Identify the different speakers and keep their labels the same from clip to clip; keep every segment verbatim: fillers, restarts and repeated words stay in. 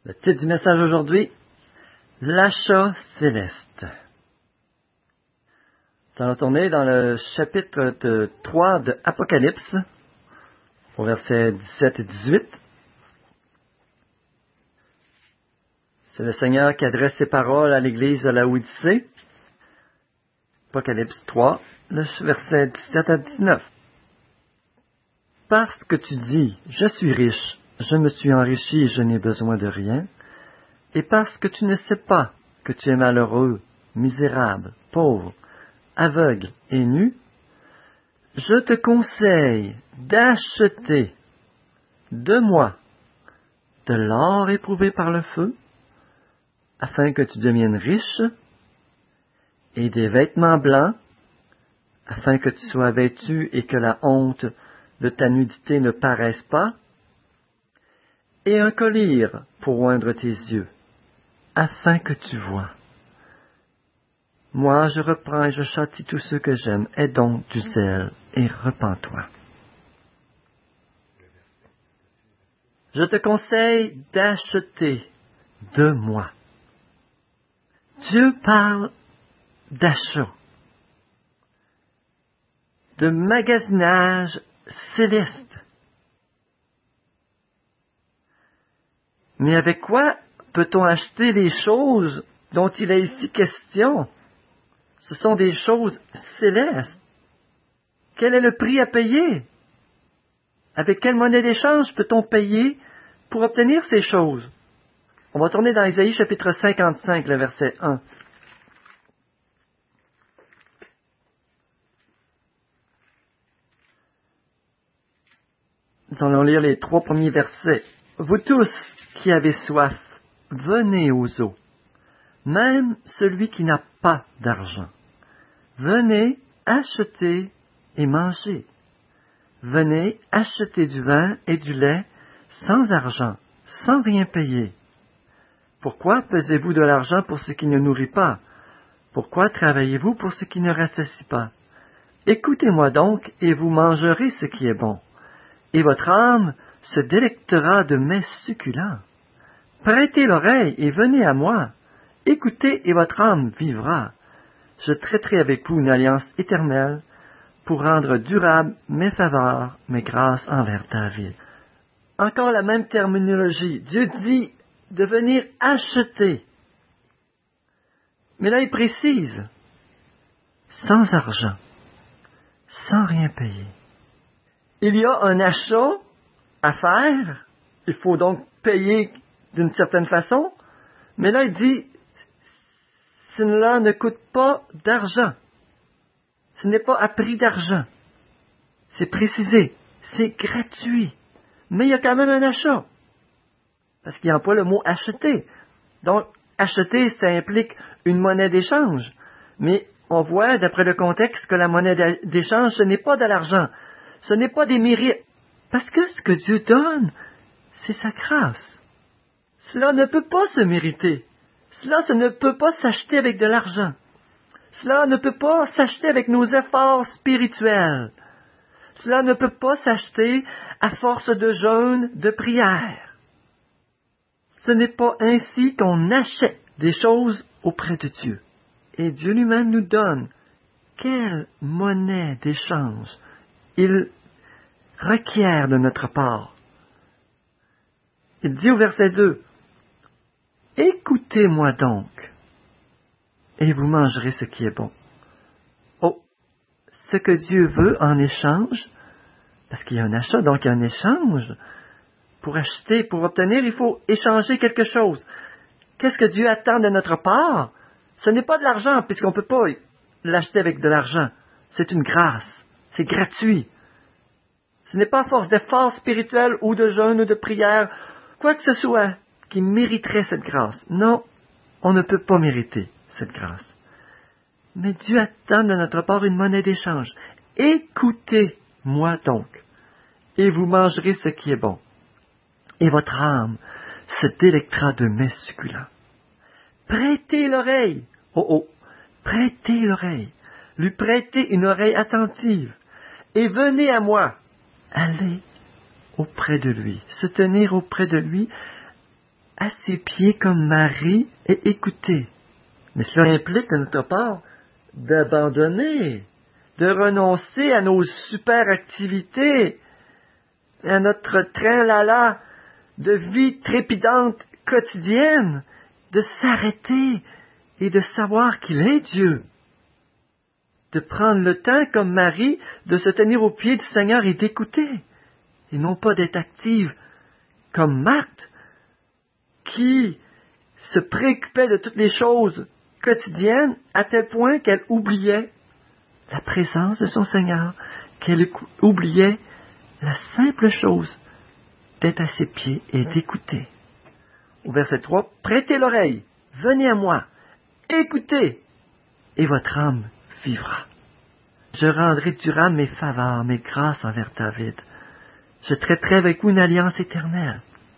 Speaker 1: Le titre du message aujourd'hui, l'achat céleste. Nous allons tourner dans le chapitre de trois de Apocalypse, au verset dix-sept et dix-huit. C'est le Seigneur qui adresse ses paroles à l'église de la Odyssée. Apocalypse trois, le verset dix-sept à dix-neuf. Parce que tu dis, je suis riche, je me suis enrichi et je n'ai besoin de rien, et parce que tu ne sais pas que tu es malheureux, misérable, pauvre, aveugle et nu, je te conseille d'acheter de moi de l'or éprouvé par le feu, afin que tu deviennes riche, et des vêtements blancs, afin que tu sois vêtu et que la honte de ta nudité ne paraisse pas, et un collier pour oindre tes yeux, afin que tu vois. Moi, je reprends et je châtie tous ceux que j'aime. Aie donc du zèle et repens-toi. Je te conseille d'acheter de moi. Dieu parle d'achat, de magasinage céleste. Mais avec quoi peut-on acheter les choses dont il est ici question? Ce sont des choses célestes. Quel est le prix à payer? Avec quelle monnaie d'échange peut-on payer pour obtenir ces choses? On va tourner dans Ésaïe chapitre cinquante-cinq, le verset un. Nous allons lire les trois premiers versets. Vous tous qui avez soif, venez aux eaux, même celui qui n'a pas d'argent. Venez acheter et manger. Venez acheter du vin et du lait sans argent, sans rien payer. Pourquoi pesez-vous de l'argent pour ce qui ne nourrit pas? Pourquoi travaillez-vous pour ce qui ne rassasie pas? Écoutez-moi donc, et vous mangerez ce qui est bon, et votre âme se délectera de mets succulents. Prêtez l'oreille et venez à moi. Écoutez et votre âme vivra. Je traiterai avec vous une alliance éternelle pour rendre durable mes faveurs, mes grâces envers David. Encore la même terminologie. Dieu dit de venir acheter. Mais là, il précise, sans argent, sans rien payer. Il y a un achat à faire. Il faut donc payer d'une certaine façon. Mais là, il dit, cela ne coûte pas d'argent. Ce n'est pas à prix d'argent. C'est précisé. C'est gratuit. Mais il y a quand même un achat. Parce qu'il emploie le mot acheter. Donc, acheter, ça implique une monnaie d'échange. Mais on voit, d'après le contexte, que la monnaie d'échange, ce n'est pas de l'argent. Ce n'est pas des mérites. Parce que ce que Dieu donne, c'est sa grâce. Cela ne peut pas se mériter. Cela ce ne peut pas s'acheter avec de l'argent. Cela ne peut pas s'acheter avec nos efforts spirituels. Cela ne peut pas s'acheter à force de jeûne, de prière. Ce n'est pas ainsi qu'on achète des choses auprès de Dieu. Et Dieu lui-même nous donne quelle monnaie d'échange il requiert de notre part. Il dit au verset deux, « Écoutez-moi donc, et vous mangerez ce qui est bon. » Oh, ce que Dieu veut en échange, parce qu'il y a un achat, donc il y a un échange. Pour acheter, pour obtenir, il faut échanger quelque chose. Qu'est-ce que Dieu attend de notre part? Ce n'est pas de l'argent, puisqu'on ne peut pas l'acheter avec de l'argent. C'est une grâce. C'est gratuit. Ce n'est pas à force d'efforts spirituels ou de jeûne ou de prière, quoi que ce soit, qui mériterait cette grâce. Non, on ne peut pas mériter cette grâce. Mais Dieu attend de notre part une monnaie d'échange. Écoutez-moi donc, et vous mangerez ce qui est bon. Et votre âme se délectera de mets succulents. Prêtez l'oreille. Oh oh, prêtez l'oreille. Lui prêtez une oreille attentive. Et venez à moi. Allez auprès de lui. Se tenir auprès de lui à ses pieds comme Marie et écouter. Mais cela implique de notre part d'abandonner, de renoncer à nos super activités, à notre train-là-là de vie trépidante quotidienne, de s'arrêter et de savoir qu'il est Dieu. De prendre le temps, comme Marie, de se tenir aux pieds du Seigneur et d'écouter, et non pas d'être active comme Marthe, qui se préoccupait de toutes les choses quotidiennes à tel point qu'elle oubliait la présence de son Seigneur, qu'elle oubliait la simple chose d'être à ses pieds et d'écouter. Au verset trois, « Prêtez l'oreille, venez à moi, écoutez, et votre âme vivra. Je rendrai durable mes faveurs, mes grâces envers David. Je traiterai avec vous une alliance éternelle. »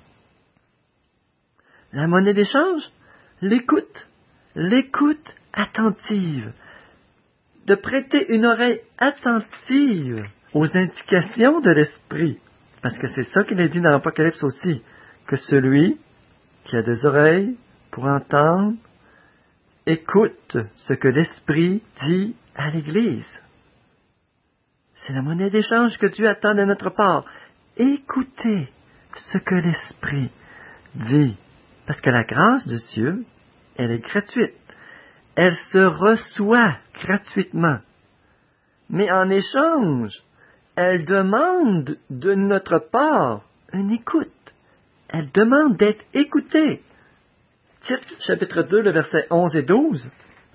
Speaker 1: La monnaie d'échange, l'écoute, l'écoute attentive, de prêter une oreille attentive aux indications de l'Esprit, parce que c'est ça qu'il est dit dans l'Apocalypse aussi, que celui qui a des oreilles pour entendre, écoute ce que l'Esprit dit à l'Église. C'est la monnaie d'échange que Dieu attend de notre part. Écoutez ce que l'Esprit dit. Parce que la grâce de Dieu, elle est gratuite. Elle se reçoit gratuitement. Mais en échange, elle demande de notre part une écoute. Elle demande d'être écoutée. Tite, chapitre deux, le verset onze et douze.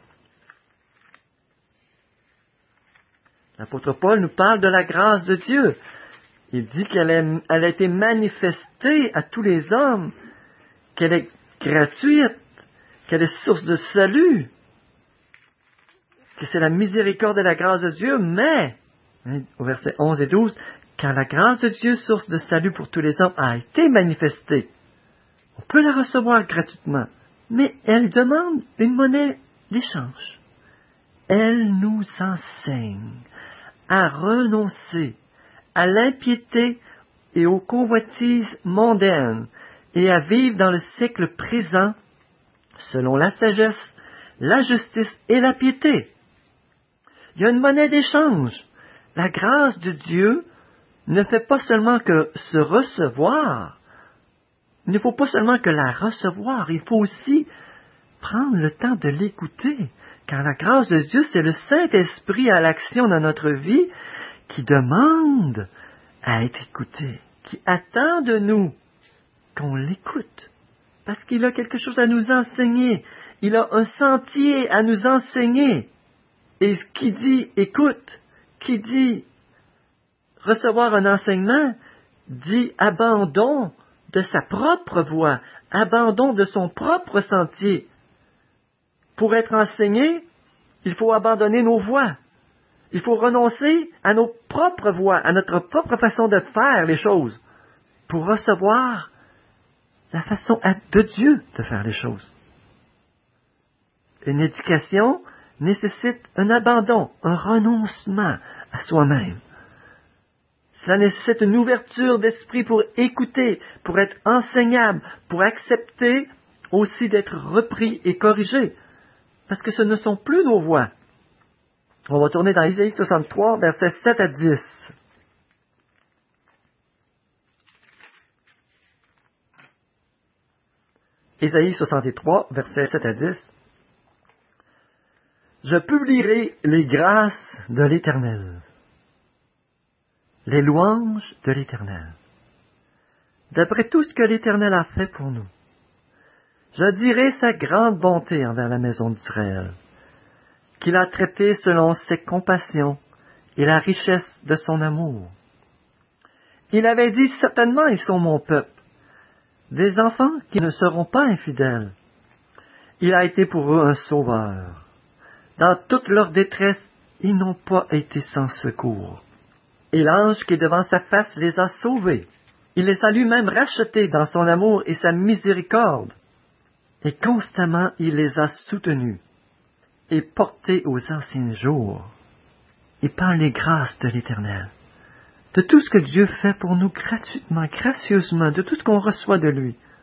Speaker 1: L'apôtre Paul nous parle de la grâce de Dieu. Il dit qu'elle est, elle a été manifestée à tous les hommes, qu'elle est gratuite, qu'elle est source de salut, que c'est la miséricorde et la grâce de Dieu, mais, hein, au verset onze et douze, car la grâce de Dieu, source de salut pour tous les hommes, a été manifestée. On peut la recevoir gratuitement, mais elle demande une monnaie d'échange. Elle nous enseigne à renoncer à l'impiété et aux convoitises mondaines et à vivre dans le siècle présent selon la sagesse, la justice et la piété. Il y a une monnaie d'échange. La grâce de Dieu ne fait pas seulement que se recevoir. Il ne faut pas seulement que la recevoir, il faut aussi prendre le temps de l'écouter. Car la grâce de Dieu, c'est le Saint-Esprit à l'action dans notre vie qui demande à être écouté, qui attend de nous qu'on l'écoute. Parce qu'il a quelque chose à nous enseigner. Il a un sentier à nous enseigner. Et qui dit écoute, qui dit recevoir un enseignement, dit abandon de sa propre voie, abandon de son propre sentier. Pour être enseigné, il faut abandonner nos voies. Il faut renoncer à nos propres voies, à notre propre façon de faire les choses, pour recevoir la façon de Dieu de faire les choses. Une éducation nécessite un abandon, un renoncement à soi-même. Cela nécessite une ouverture d'esprit pour écouter, pour être enseignable, pour accepter aussi d'être repris et corrigé. Parce que ce ne sont plus nos voix. On va tourner dans Isaïe soixante-trois, versets sept à dix. Isaïe soixante-trois, versets sept à dix. Je publierai les grâces de l'Éternel, les louanges de l'Éternel, d'après tout ce que l'Éternel a fait pour nous. Je dirai sa grande bonté envers la maison d'Israël, qu'il a traité selon ses compassions et la richesse de son amour. Il avait dit, certainement ils sont mon peuple, des enfants qui ne seront pas infidèles. Il a été pour eux un sauveur. Dans toute leur détresse, ils n'ont pas été sans secours. Et l'ange qui est devant sa face les a sauvés. Il les a lui-même rachetés dans son amour et sa miséricorde. Et constamment, il les a soutenus et portés aux anciens jours. Et par les grâces de l'Éternel, de tout ce que Dieu fait pour nous gratuitement, gracieusement, de tout ce qu'on reçoit de lui,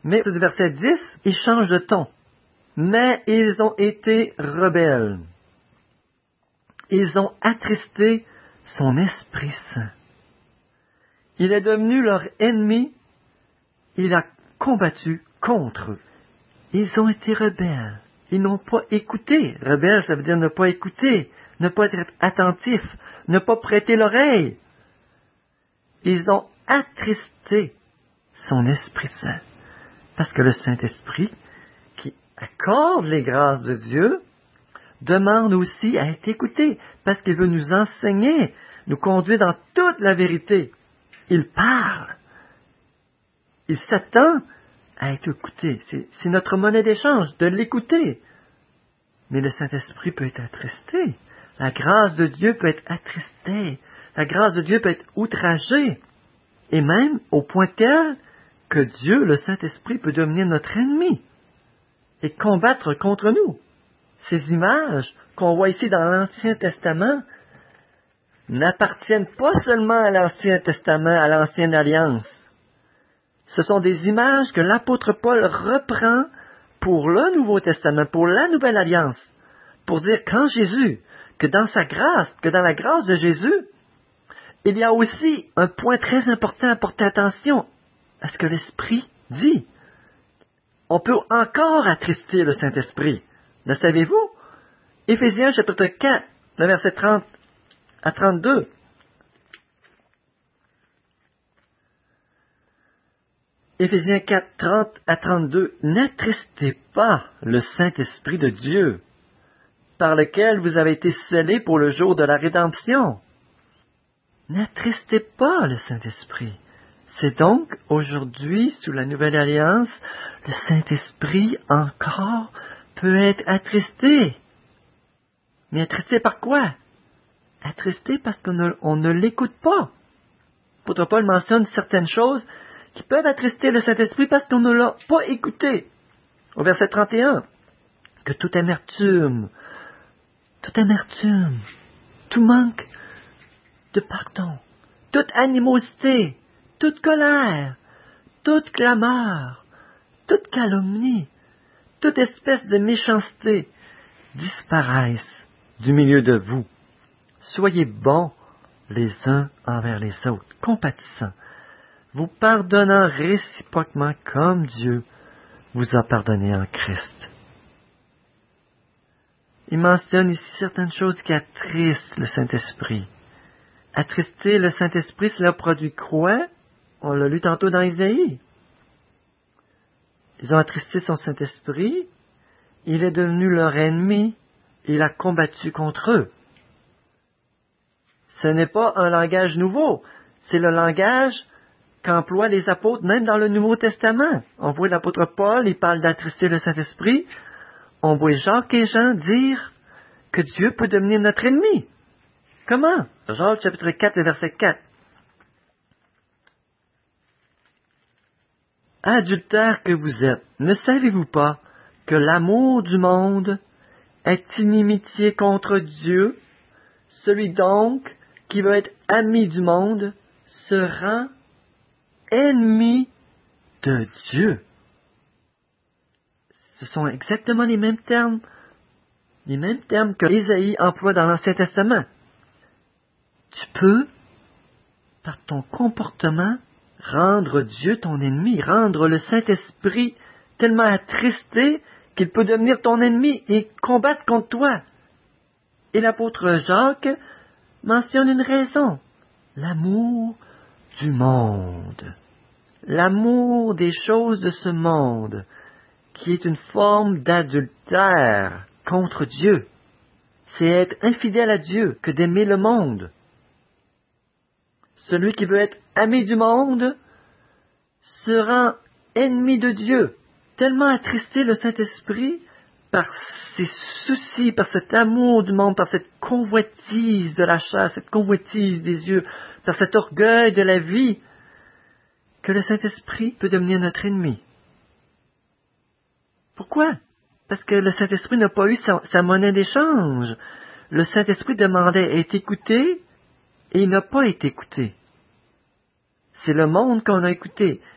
Speaker 1: Mais au verset dix, il change de ton. Mais ils ont été rebelles. Ils ont attristé son Esprit Saint. Il est devenu leur ennemi. Il a combattu contre eux. Ils ont été rebelles. Ils n'ont pas écouté. Rebelle, ça veut dire ne pas écouter, ne pas être attentif, ne pas prêter l'oreille. Ils ont attristé son Esprit Saint. Parce que le Saint-Esprit, qui accorde les grâces de Dieu, demande aussi à être écouté, parce qu'il veut nous enseigner, nous conduire dans toute la vérité. Il parle. Il s'attend à être écouté. C'est, c'est notre monnaie d'échange, de l'écouter. Mais le Saint-Esprit peut être attristé. La grâce de Dieu peut être attristée. La grâce de Dieu peut être outragée. Et même au point tel que Dieu, le Saint-Esprit, peut devenir notre ennemi et combattre contre nous. Ces images qu'on voit ici dans l'Ancien Testament n'appartiennent pas seulement à l'Ancien Testament, à l'Ancienne Alliance. Ce sont des images que l'apôtre Paul reprend pour le Nouveau Testament, pour la Nouvelle Alliance, pour dire qu'en Jésus, que dans sa grâce, que dans la grâce de Jésus, il y a aussi un point très important à porter attention à ce que l'Esprit dit. On peut encore attrister le Saint-Esprit. Le savez-vous? Éphésiens chapitre quatre, le verset trente à trente-deux. Éphésiens quatre, trente à trente-deux. N'attristez pas le Saint-Esprit de Dieu, par lequel vous avez été scellés pour le jour de la rédemption. N'attristez pas le Saint-Esprit. C'est donc aujourd'hui, sous la Nouvelle Alliance, le Saint-Esprit encore peut être attristé. Mais attristé par quoi? Attristé parce qu'on ne, on ne l'écoute pas. L'apôtre Paul mentionne certaines choses qui peuvent attrister le Saint-Esprit parce qu'on ne l'a pas écouté. Au verset trente et un, que toute amertume, toute amertume, tout manque de pardon, toute animosité, toute colère, toute clameur, toute calomnie, toute espèce de méchanceté disparaissent du milieu de vous. Soyez bons les uns envers les autres, compatissants, vous pardonnant réciproquement comme Dieu vous a pardonné en Christ. Il mentionne ici certaines choses qui attristent le Saint-Esprit. Attrister le Saint-Esprit, cela produit quoi? On l'a lu tantôt dans Isaïe. Ils ont attristé son Saint-Esprit, il est devenu leur ennemi, il a combattu contre eux. Ce n'est pas un langage nouveau, c'est le langage qu'emploient les apôtres même dans le Nouveau Testament. On voit l'apôtre Paul, il parle d'attrister le Saint-Esprit. On voit Jacques et Jean dire que Dieu peut devenir notre ennemi. Comment? Jacques chapitre quatre, verset quatre. Adultères que vous êtes, ne savez-vous pas que l'amour du monde est inimitié contre Dieu? Celui donc qui veut être ami du monde se rend ennemi de Dieu. Ce sont exactement les mêmes termes, les mêmes termes que Isaïe emploie dans l'Ancien Testament. Tu peux, par ton comportement, rendre Dieu ton ennemi, rendre le Saint-Esprit tellement attristé qu'il peut devenir ton ennemi et combattre contre toi. Et l'apôtre Jacques mentionne une raison, l'amour du monde, l'amour des choses de ce monde, qui est une forme d'adultère contre Dieu. C'est être infidèle à Dieu que d'aimer le monde. Celui qui veut être ami du monde se rend ennemi de Dieu. Tellement attristé le Saint-Esprit par ses soucis, par cet amour du monde, par cette convoitise de la chair, cette convoitise des yeux, par cet orgueil de la vie, que le Saint-Esprit peut devenir notre ennemi. Pourquoi? Parce que le Saint-Esprit n'a pas eu sa, sa monnaie d'échange. Le Saint-Esprit demandait à être écouté et il n'a pas été écouté. C'est le monde qu'on a écouté.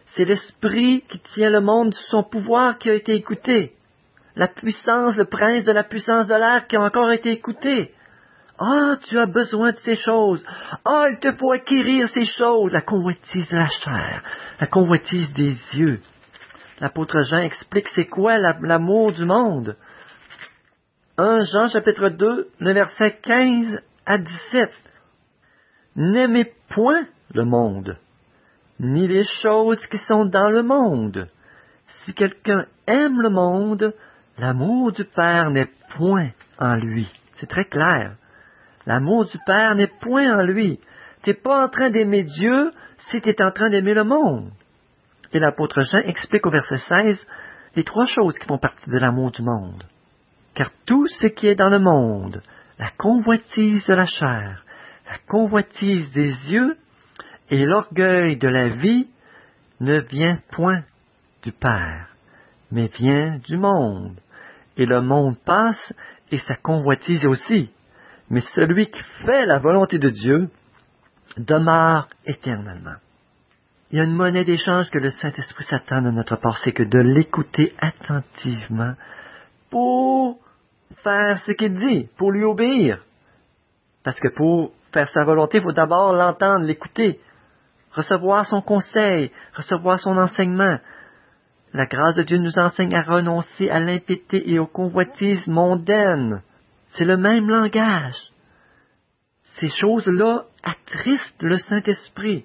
Speaker 1: C'est l'esprit qui tient le monde sous son pouvoir qui a été écouté. La puissance, le prince de la puissance de l'air qui a encore été écouté. Ah, tu as besoin de ces choses. Ah, il te faut acquérir ces choses. La convoitise de la chair, la convoitise des yeux. L'apôtre Jean explique c'est quoi l'amour du monde. premier Jean chapitre deux, le verset quinze à dix-sept. N'aimez point le monde, ni les choses qui sont dans le monde. Si quelqu'un aime le monde, l'amour du Père n'est point en lui. C'est très clair. L'amour du Père n'est point en lui. Tu n'es pas en train d'aimer Dieu si tu es en train d'aimer le monde. Et l'apôtre Jean explique au verset seize les trois choses qui font partie de l'amour du monde. Car tout ce qui est dans le monde, la convoitise de la chair, la convoitise des yeux et l'orgueil de la vie ne vient point du Père, mais vient du monde. Et le monde passe et sa convoitise aussi. Mais celui qui fait la volonté de Dieu demeure éternellement. Il y a une monnaie d'échange que le Saint-Esprit s'attend de notre part, c'est que de l'écouter attentivement pour faire ce qu'il dit, pour lui obéir. Parce que pour faire sa volonté, il faut d'abord l'entendre, l'écouter, recevoir son conseil, recevoir son enseignement. La grâce de Dieu nous enseigne à renoncer à l'impiété et aux convoitises mondaines. C'est le même langage. Ces choses-là attristent le Saint-Esprit.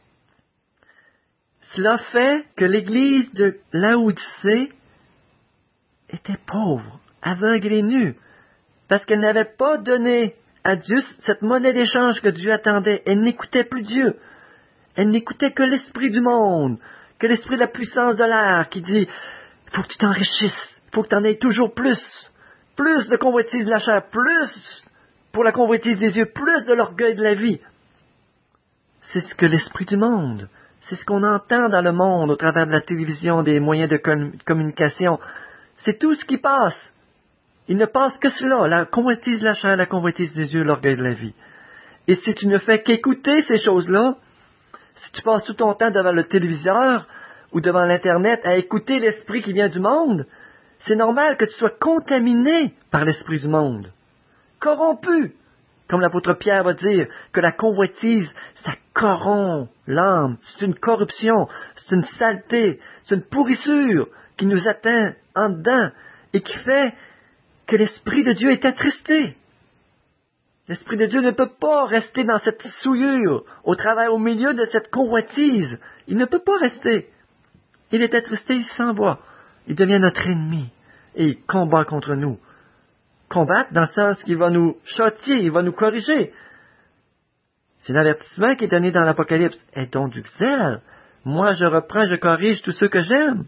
Speaker 1: Cela fait que l'Église de Laodicée était pauvre, aveugle et nue, parce qu'elle n'avait pas donné à Dieu cette monnaie d'échange que Dieu attendait. Elle n'écoutait plus Dieu. Elle n'écoutait que l'esprit du monde, que l'esprit de la puissance de l'air qui dit « il faut que tu t'enrichisses, il faut que tu en aies toujours plus, plus de convoitise de la chair, plus pour la convoitise des yeux, plus de l'orgueil de la vie. » C'est ce que l'esprit du monde, c'est ce qu'on entend dans le monde au travers de la télévision, des moyens de communication. C'est tout ce qui passe. Il ne passe que cela, la convoitise de la chair, la convoitise des yeux, l'orgueil de la vie. Et si tu ne fais qu'écouter ces choses-là, si tu passes tout ton temps devant le téléviseur ou devant l'Internet à écouter l'esprit qui vient du monde, c'est normal que tu sois contaminé par l'esprit du monde. Corrompu. Comme l'apôtre Pierre va dire, que la convoitise, ça corrompt l'âme. C'est une corruption, c'est une saleté, c'est une pourrissure qui nous atteint en dedans et qui fait que l'Esprit de Dieu est attristé. L'Esprit de Dieu ne peut pas rester dans cette souillure, au travers, au milieu de cette convoitise. Il ne peut pas rester. Il est attristé, il s'en va. Il devient notre ennemi et il combat contre nous. Combattre dans le sens qu'il va nous châtier, il va nous corriger. C'est l'avertissement qui est donné dans l'Apocalypse. Aie donc du zèle. Moi, je reprends, je corrige tous ceux que j'aime.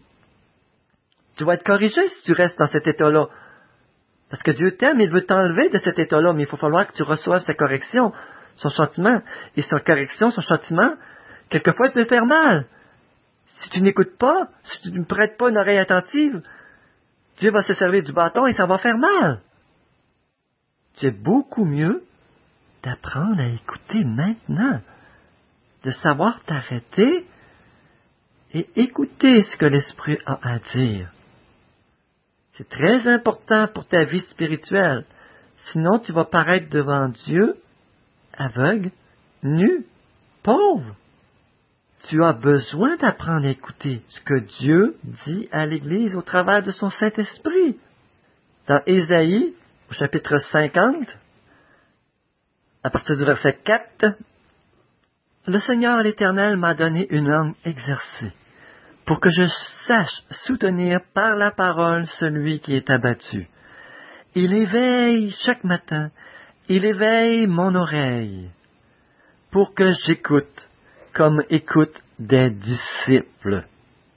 Speaker 1: Tu vas être corrigé si tu restes dans cet état-là. Parce que Dieu t'aime, il veut t'enlever de cet état-là, mais il faut falloir que tu reçoives sa correction, son châtiment. Et sa correction, son châtiment, quelquefois, il peut faire mal. Si tu n'écoutes pas, si tu ne prêtes pas une oreille attentive, Dieu va se servir du bâton et ça va faire mal. C'est beaucoup mieux d'apprendre à écouter maintenant, de savoir t'arrêter et écouter ce que l'Esprit a à dire. C'est très important pour ta vie spirituelle. Sinon, tu vas paraître devant Dieu aveugle, nu, pauvre. Tu as besoin d'apprendre à écouter ce que Dieu dit à l'Église au travers de son Saint-Esprit. Dans Ésaïe, au chapitre cinquante, à partir du verset quatre, « Le Seigneur l'Éternel m'a donné une langue exercée, pour que je sache soutenir par la parole celui qui est abattu. Il éveille chaque matin, il éveille mon oreille, pour que j'écoute, comme écoutent des disciples. »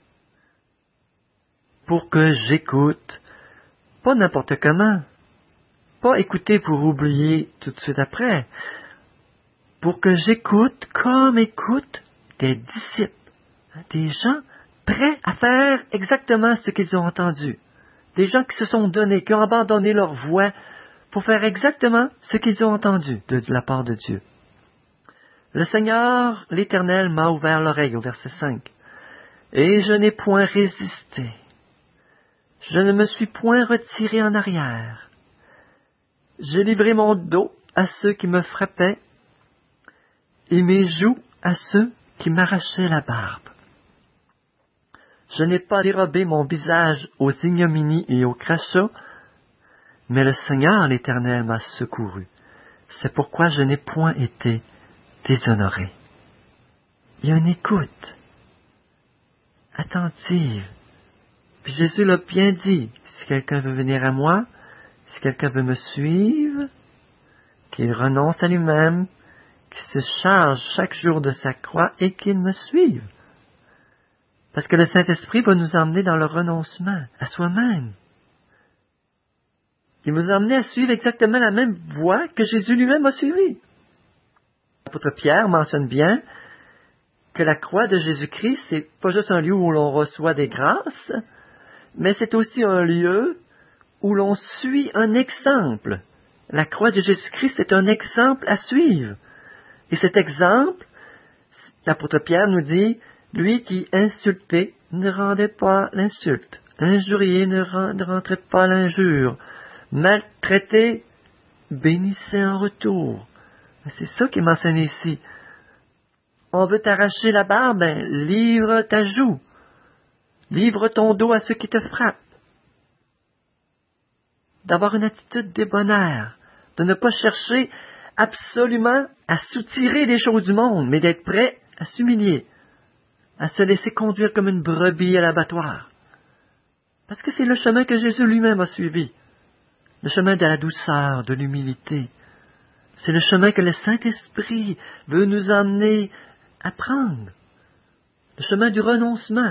Speaker 1: Pour que j'écoute, pas n'importe comment, pas écouter pour oublier tout de suite après, pour que j'écoute comme écoutent des disciples, des gens prêts à faire exactement ce qu'ils ont entendu, des gens qui se sont donnés, qui ont abandonné leur voix pour faire exactement ce qu'ils ont entendu de, de la part de Dieu. Le Seigneur, l'Éternel, m'a ouvert l'oreille, au verset cinq. et je n'ai point résisté. Je ne me suis point retiré en arrière. J'ai livré mon dos à ceux qui me frappaient et mes joues à ceux qui m'arrachaient la barbe. Je n'ai pas dérobé mon visage aux ignominies et aux crachats, mais le Seigneur l'Éternel m'a secouru. C'est pourquoi je n'ai point été déshonoré. Il y a une écoute attentive. Puis Jésus l'a bien dit, si quelqu'un veut venir à moi, si quelqu'un veut me suivre, qu'il renonce à lui-même, qu'il se charge chaque jour de sa croix et qu'il me suive. Parce que le Saint-Esprit va nous emmener dans le renoncement à soi-même. Il nous a emmenés à suivre exactement la même voie que Jésus lui-même a suivie. L'apôtre Pierre mentionne bien que la croix de Jésus-Christ, c'est pas juste un lieu où l'on reçoit des grâces, mais c'est aussi un lieu où l'on suit un exemple. La croix de Jésus-Christ est un exemple à suivre. Et cet exemple, l'apôtre Pierre nous dit, lui qui insultait ne rendait pas l'insulte, injurié ne, rend, ne rentrait pas l'injure, maltraité bénissait en retour. C'est ça qui est mentionné ici. On veut t'arracher la barbe, ben, livre ta joue. Livre ton dos à ceux qui te frappent. D'avoir une attitude débonnaire, de ne pas chercher absolument à soutirer des choses du monde, mais d'être prêt à s'humilier, à se laisser conduire comme une brebis à l'abattoir. Parce que c'est le chemin que Jésus lui-même a suivi. Le chemin de la douceur, de l'humilité. C'est le chemin que le Saint-Esprit veut nous emmener à prendre. Le chemin du renoncement,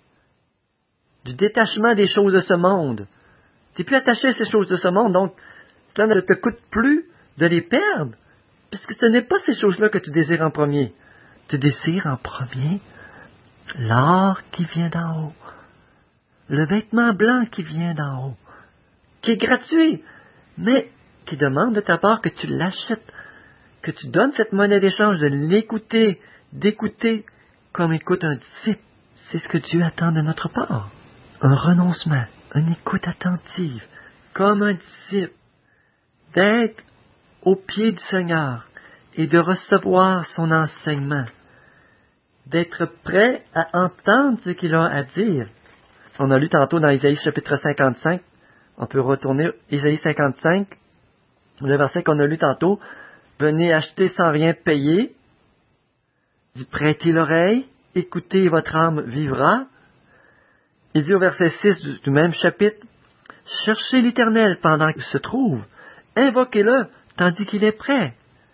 Speaker 1: du détachement des choses de ce monde. Tu n'es plus attaché à ces choses de ce monde, donc cela ne te coûte plus de les perdre, puisque ce n'est pas ces choses-là que tu désires en premier. Tu désires en premier l'or qui vient d'en haut, le vêtement blanc qui vient d'en haut, qui est gratuit, mais qui demande de ta part que tu l'achètes, que tu donnes cette monnaie d'échange, de l'écouter, d'écouter comme écoute un disciple. C'est ce que Dieu attend de notre part. Un renoncement, une écoute attentive, comme un disciple, d'être au pied du Seigneur et de recevoir son enseignement, d'être prêt à entendre ce qu'il a à dire. On a lu tantôt dans Isaïe chapitre cinquante-cinq, on peut retourner Isaïe cinquante-cinq, le verset qu'on a lu tantôt, « Venez acheter sans rien payer, dit prêtez l'oreille, écoutez et votre âme vivra. » Il dit au verset six du, du même chapitre, « Cherchez l'Éternel pendant qu'il se trouve, invoquez-le tandis qu'il est prêt. »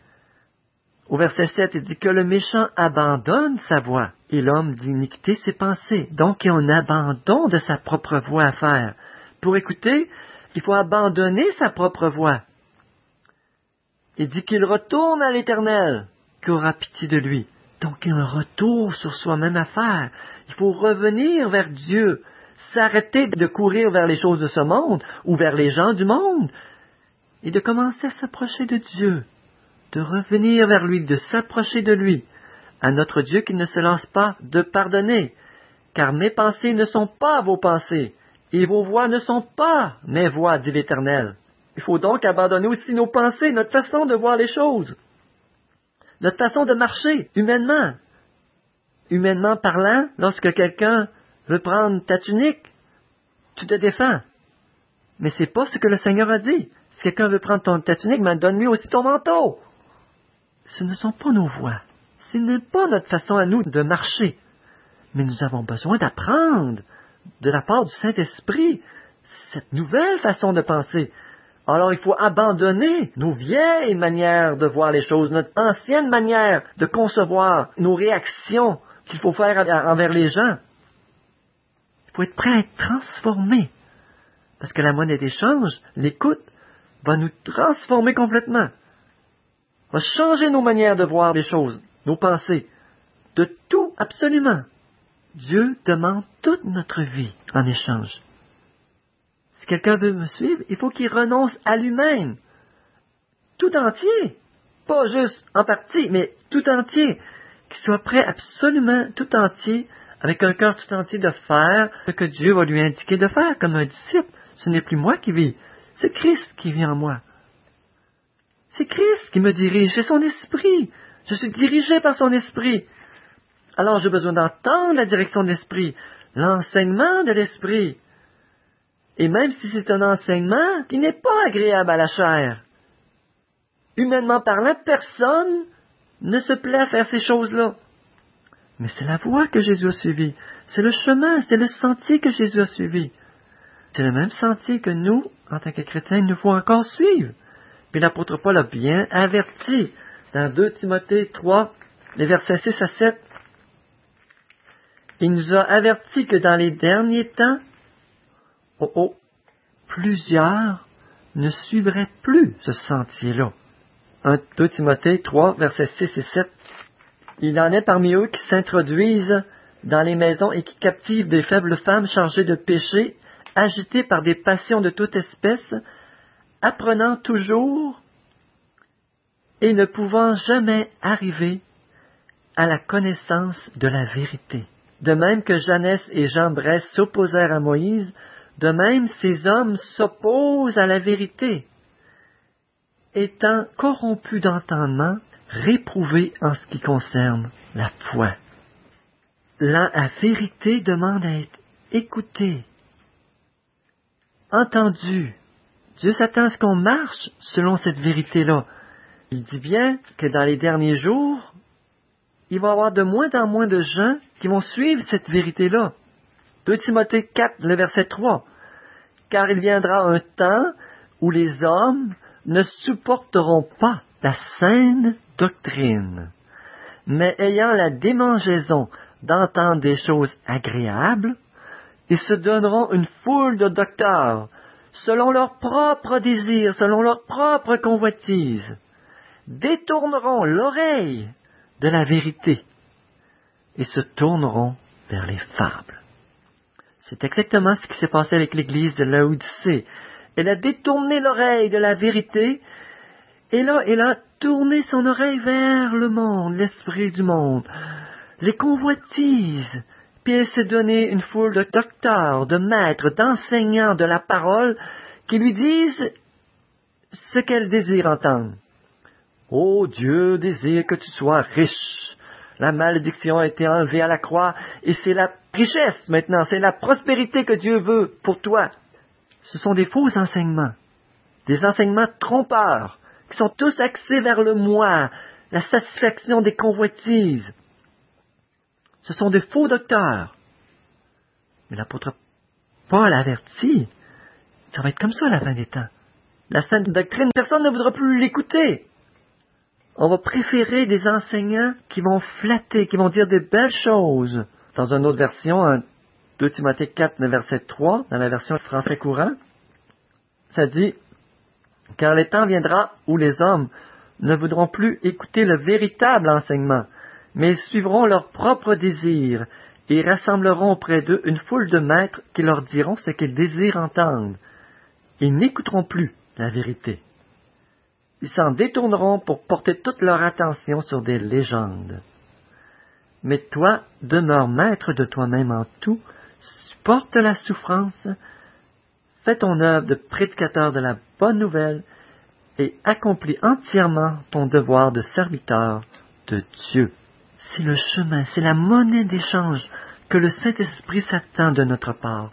Speaker 1: Au verset sept, il dit que le méchant abandonne sa voie et l'homme d'iniquité ses pensées. Donc, il y a un abandon de sa propre voie à faire. Pour écouter, il faut abandonner sa propre voie. Il dit qu'il retourne à l'Éternel, qui aura pitié de lui. Donc, il y a un retour sur soi-même à faire. Il faut revenir vers Dieu, s'arrêter de courir vers les choses de ce monde ou vers les gens du monde et de commencer à s'approcher de Dieu, de revenir vers lui, de s'approcher de lui, à notre Dieu qui ne se lance pas de pardonner, car mes pensées ne sont pas vos pensées, et vos voies ne sont pas mes voies, dit l'Éternel. Il faut donc abandonner aussi nos pensées, notre façon de voir les choses, notre façon de marcher, humainement. Humainement parlant, lorsque quelqu'un veut prendre ta tunique, tu te défends. Mais c'est pas ce que le Seigneur a dit. Si quelqu'un veut prendre ton, ta tunique, ben donne-lui aussi ton manteau. Ce ne sont pas nos voies. Ce n'est pas notre façon à nous de marcher. Mais nous avons besoin d'apprendre de la part du Saint-Esprit cette nouvelle façon de penser. Alors il faut abandonner nos vieilles manières de voir les choses, notre ancienne manière de concevoir nos réactions qu'il faut faire envers les gens. Il faut être prêt à être transformé. Parce que la monnaie d'échange, l'écoute, va nous transformer complètement. Va changer nos manières de voir les choses, nos pensées, de tout, absolument. Dieu demande toute notre vie en échange. Si quelqu'un veut me suivre, il faut qu'il renonce à lui-même, tout entier, pas juste en partie, mais tout entier, qu'il soit prêt absolument tout entier avec un cœur tout entier de faire ce que Dieu va lui indiquer de faire comme un disciple. Ce n'est plus moi qui vis, c'est Christ qui vit en moi. C'est Christ qui me dirige, c'est son esprit. Je suis dirigé par son esprit. Alors j'ai besoin d'entendre la direction de l'esprit, l'enseignement de l'esprit. Et même si c'est un enseignement qui n'est pas agréable à la chair, humainement parlant, personne ne se plaît à faire ces choses-là. Mais c'est la voie que Jésus a suivie. C'est le chemin, c'est le sentier que Jésus a suivi. C'est le même sentier que nous, en tant que chrétiens, il nous faut encore suivre. Puis l'apôtre Paul a bien averti dans deux Timothée trois, les versets six à sept. Il nous a averti que dans les derniers temps, oh oh, plusieurs ne suivraient plus ce sentier-là. deux Timothée trois, versets six et sept. Il en est parmi eux qui s'introduisent dans les maisons et qui captivent des faibles femmes chargées de péché, agitées par des passions de toute espèce, apprenant toujours et ne pouvant jamais arriver à la connaissance de la vérité. De même que Janès et Jambres s'opposèrent à Moïse, de même ces hommes s'opposent à la vérité, étant corrompus d'entendement, réprouvés en ce qui concerne la foi. La, la vérité demande à être écoutée, entendue. Dieu s'attend à ce qu'on marche selon cette vérité-là. Il dit bien que dans les derniers jours, il va y avoir de moins en moins de gens qui vont suivre cette vérité-là. deux Timothée quatre, le verset trois. Car il viendra un temps où les hommes ne supporteront pas la saine doctrine, mais ayant la démangeaison d'entendre des choses agréables, ils se donneront une foule de docteurs, selon leurs propres désirs, selon leurs propres convoitises, détourneront l'oreille de la vérité et se tourneront vers les fables. C'est exactement ce qui s'est passé avec l'église de Laodicée. Elle a détourné l'oreille de la vérité, et là, elle a tourné son oreille vers le monde, l'esprit du monde, les convoitises. Puis elle s'est donné une foule de docteurs, de maîtres, d'enseignants de la parole qui lui disent ce qu'elle désire entendre. Oh, Dieu désire que tu sois riche. La malédiction a été enlevée à la croix et c'est la richesse maintenant, c'est la prospérité que Dieu veut pour toi. Ce sont des faux enseignements, des enseignements trompeurs, qui sont tous axés vers le moi, la satisfaction des convoitises. Ce sont des faux docteurs. Mais l'apôtre Paul avertit, ça va être comme ça à la fin des temps. La sainte doctrine, personne ne voudra plus l'écouter. On va préférer des enseignants qui vont flatter, qui vont dire des belles choses. Dans une autre version, en deux Timothée quatre, le verset trois, dans la version français courant, ça dit « Car le temps viendra où les hommes ne voudront plus écouter le véritable enseignement, mais ils suivront leurs propres désirs et rassembleront auprès d'eux une foule de maîtres qui leur diront ce qu'ils désirent entendre. Ils n'écouteront plus la vérité. Ils s'en détourneront pour porter toute leur attention sur des légendes. Mais toi, demeure maître de toi-même en tout, supporte la souffrance, fais ton œuvre de prédicateur de la bonne nouvelle et accomplis entièrement ton devoir de serviteur de Dieu. » C'est le chemin, c'est la monnaie d'échange que le Saint-Esprit s'attend de notre part.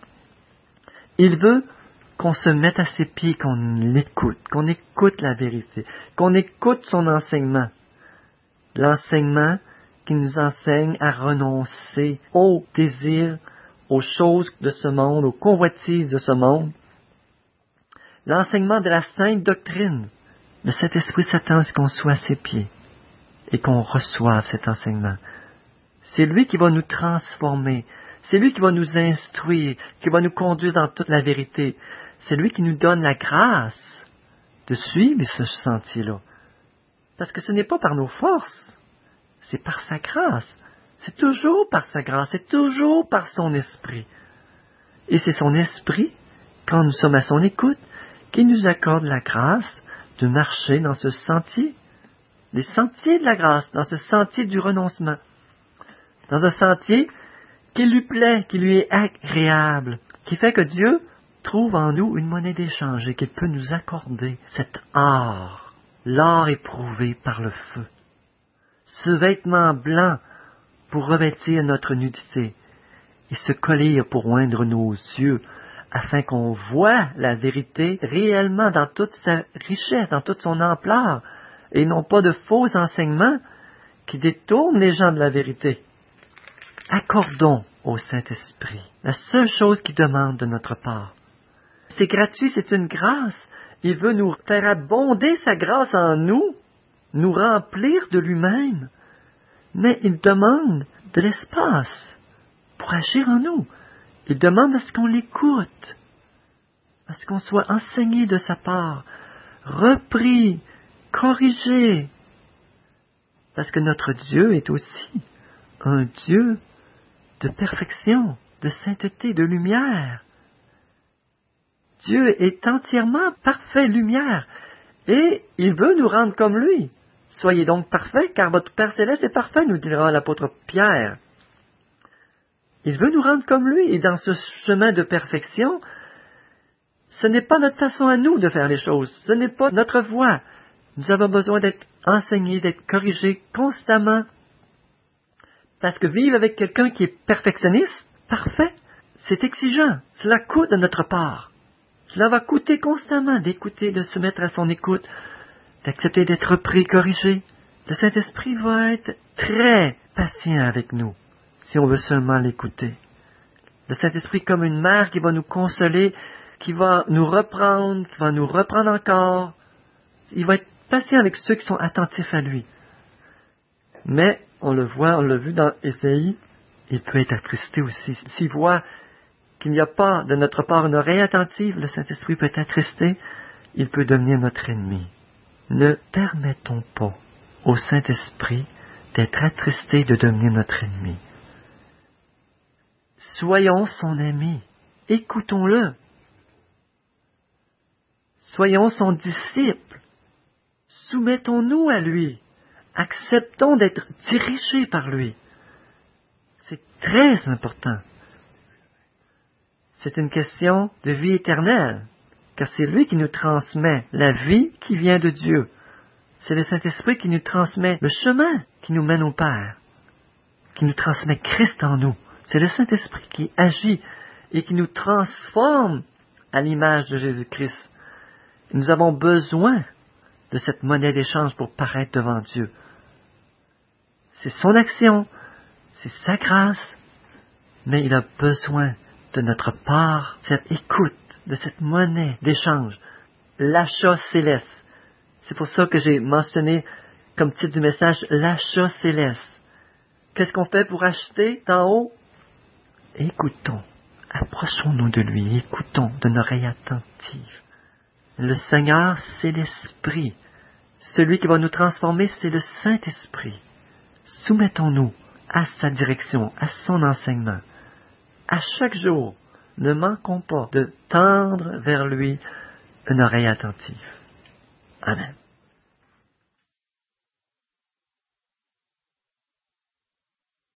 Speaker 1: Il veut qu'on se mette à ses pieds, qu'on l'écoute, qu'on écoute la vérité, qu'on écoute son enseignement. L'enseignement qui nous enseigne à renoncer aux désirs, aux choses de ce monde, aux convoitises de ce monde. L'enseignement de la sainte doctrine. Le Saint-Esprit s'attend à ce qu'on soit à ses pieds et qu'on reçoive cet enseignement. C'est lui qui va nous transformer. C'est lui qui va nous instruire, qui va nous conduire dans toute la vérité. C'est lui qui nous donne la grâce de suivre ce sentier-là. Parce que ce n'est pas par nos forces, c'est par sa grâce. C'est toujours par sa grâce, c'est toujours par son esprit. Et c'est son esprit, quand nous sommes à son écoute, qui nous accorde la grâce de marcher dans ce sentier. Les sentiers de la grâce, dans ce sentier du renoncement. Dans un sentier qui lui plaît, qui lui est agréable, qui fait que Dieu trouve en nous une monnaie d'échange et qu'il peut nous accorder cet or, l'or éprouvé par le feu. Ce vêtement blanc pour revêtir notre nudité et ce collier pour oindre nos yeux afin qu'on voie la vérité réellement dans toute sa richesse, dans toute son ampleur, et non pas de faux enseignements qui détournent les gens de la vérité. Accordons au Saint-Esprit la seule chose qu'il demande de notre part. C'est gratuit, c'est une grâce. Il veut nous faire abonder sa grâce en nous, nous remplir de lui-même. Mais il demande de l'espace pour agir en nous. Il demande à ce qu'on l'écoute, à ce qu'on soit enseigné de sa part, repris, corrigé. Parce que notre Dieu est aussi un Dieu de perfection, de sainteté, de lumière. Dieu est entièrement parfait lumière et il veut nous rendre comme lui. Soyez donc parfaits, car votre Père Céleste est parfait, nous dira l'apôtre Pierre. Il veut nous rendre comme lui, et dans ce chemin de perfection, ce n'est pas notre façon à nous de faire les choses, ce n'est pas notre voie. Nous avons besoin d'être enseignés, d'être corrigés constamment, parce que vivre avec quelqu'un qui est perfectionniste, parfait, c'est exigeant, cela coûte de notre part. Cela va coûter constamment d'écouter, de se mettre à son écoute, d'accepter d'être repris, corrigé. Le Saint-Esprit va être très patient avec nous, si on veut seulement l'écouter. Le Saint-Esprit comme une mère qui va nous consoler, qui va nous reprendre, qui va nous reprendre encore. Il va être patient avec ceux qui sont attentifs à lui. Mais, on le voit, on l'a vu dans Ésaïe, il peut être attristé aussi. S'il voit qu'il n'y a pas de notre part une oreille attentive, le Saint-Esprit peut être attristé, il peut devenir notre ennemi. Ne permettons pas au Saint-Esprit d'être attristé de devenir notre ennemi. Soyons son ami, écoutons-le. Soyons son disciple, soumettons-nous à lui, acceptons d'être dirigés par lui. C'est très important. C'est une question de vie éternelle, car c'est lui qui nous transmet la vie qui vient de Dieu. C'est le Saint-Esprit qui nous transmet le chemin qui nous mène au Père, qui nous transmet Christ en nous. C'est le Saint-Esprit qui agit et qui nous transforme à l'image de Jésus-Christ. Nous avons besoin de cette monnaie d'échange pour paraître devant Dieu. C'est son action, c'est sa grâce, mais il a besoin de notre part, cette écoute, de cette monnaie d'échange, l'achat céleste. C'est pour ça que j'ai mentionné comme titre du message, l'achat céleste. Qu'est-ce qu'on fait pour acheter d'en haut? Écoutons, approchons-nous de lui, écoutons d'une oreille attentive. Le Seigneur, c'est l'Esprit. Celui qui va nous transformer, c'est le Saint-Esprit. Soumettons-nous à sa direction, à son enseignement. À chaque jour, ne manquons pas de tendre vers lui une oreille attentive. Amen.